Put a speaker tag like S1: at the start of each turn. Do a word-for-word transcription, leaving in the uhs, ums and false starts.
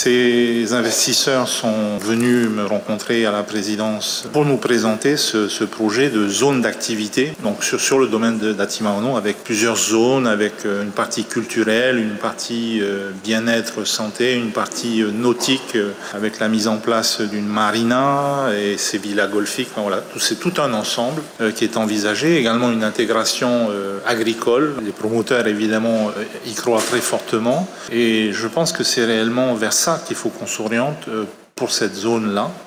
S1: Ces investisseurs sont venus me rencontrer à la présidence pour nous présenter ce, ce projet de zone d'activité, donc sur, sur le domaine de d'Atimaono, avec plusieurs zones, avec une partie culturelle, une partie bien-être santé, une partie nautique avec la mise en place d'une marina et ces villas golfiques. Voilà, c'est tout un ensemble qui est envisagé. Également une intégration agricole. Les promoteurs évidemment y croient très fortement et je pense que c'est réellement vers ça qu'il faut qu'on s'oriente pour cette zone-là.